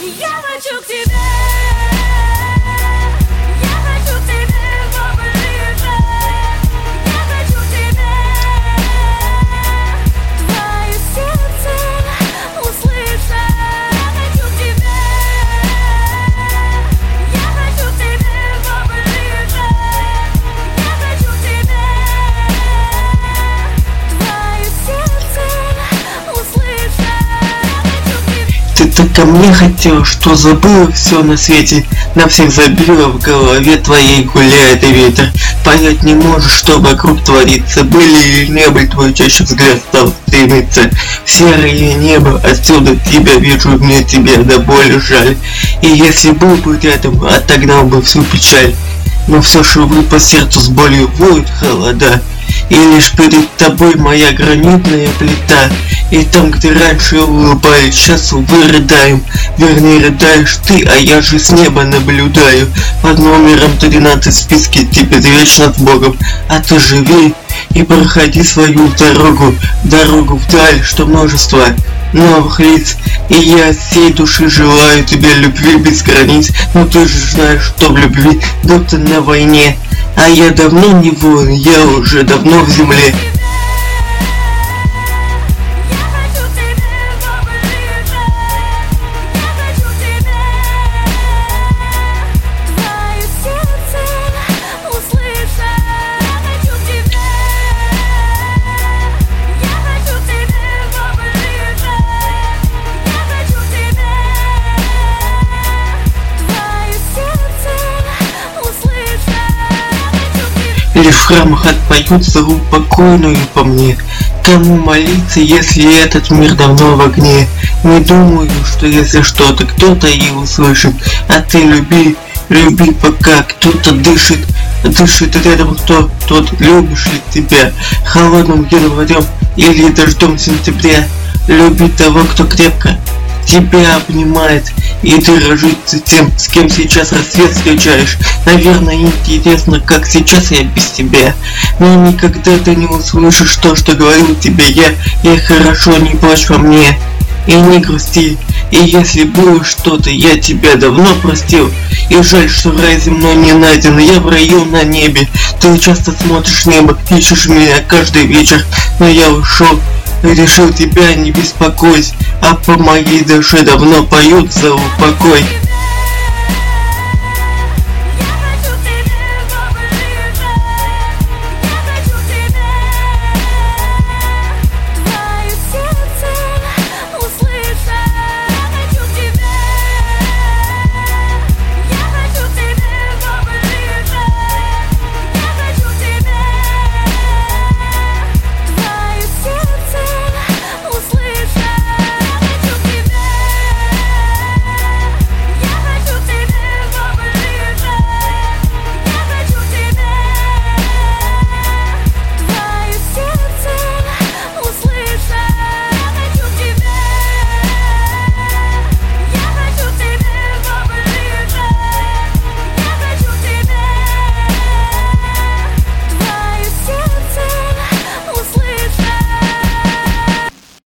Я хочу к тебе, я хочу к тебе поближе. Я хочу к тебе, твое сердце услышать. Я хочу к тебе, я хочу к тебе поближе. Я хочу к тебе, твое сердце услышать. Ты так ко мне хотела, что забыла все на свете, на всех забила, в голове твоей гуляет и ветер. Понять не можешь, что вокруг творится, были или не были, твой чаще взгляд стал стремиться. В серое небо, отсюда тебя вижу, мне тебя до боли жаль. И если был бы рядом, отогнал бы всю печаль. Но все швы по сердцу с болью воют холода. И лишь перед тобой моя гранитная плита. И там, где раньше улыбались, сейчас, увы, рыдаем. Вернее, рыдаешь ты, а я же с неба наблюдаю. Под номером 13 в списке тебе вечно с Богом. А ты живи и проходи свою дорогу вдаль, что множество новых лиц. И я от всей души желаю тебе любви без границ. Но ты же знаешь, что в любви будто на войне. А я давно не воин, я уже давно в земле. Лишь в храмах отпоют зову покойную по мне. Кому молиться, если этот мир давно в огне? Не думаю, что если что-то кто-то и услышит. А ты люби, люби, пока кто-то дышит рядом, кто тот, любишь ли тебя холодным январем или дождем сентября. Люби того, кто крепко тебя обнимает и дорожит тем, с кем сейчас рассвет встречаешь. Наверное, интересно, как сейчас я без тебя. Но никогда ты не услышишь то, что говорил тебе я. И хорошо, не плачь во мне и не грусти. И если было что-то, я тебя давно простил. И жаль, что рай земной не найден, я в раю на небе. Ты часто смотришь в небо, ищешь меня каждый вечер. Но я ушел, решил тебя не беспокоить, а по моей душе давно поют за упокой.